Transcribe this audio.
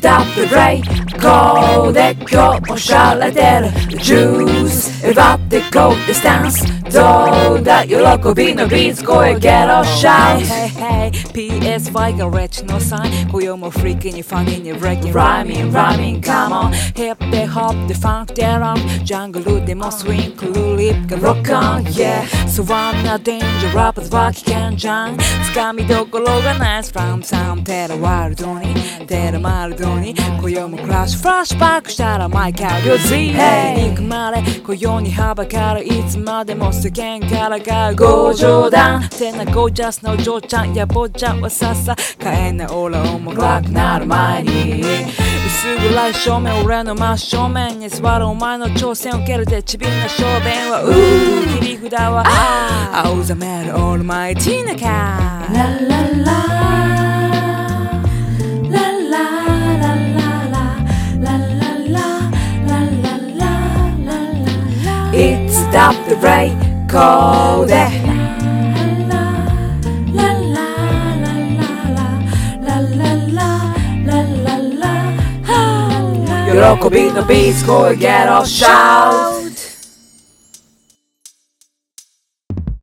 Stop the break こうで今日もしゃれてる Juice 奪ってこうでスタンスどうだ喜びのビーズ声ゲロシャウト Hey hey PSY がレッチのサイン今宵もフリーキーにファニーにレッキー Rhyming come on ヒップでホップでファンクでランジャングルでもスウィングルリップがロックオン Yeah そんなデンジャーラップズは危険じゃんつかみどころがない From town テラワールドにテラマルドに今宵もクラッシュフラッシュバックしたらマイカーリョズィー憎まれ今宵にはばかるいつまでも世間からがご冗談てなゴージャスなお嬢ちゃんや坊ちゃんはさっさ変えないオーラをも暗くなる前に薄暗い正面俺の真正面に座るお前の挑戦を受けるでちびんな小便は切り札は青ざめるオールマイティーなカーラララIt's stop the break こうで喜びのビーツ声ゲロシャウト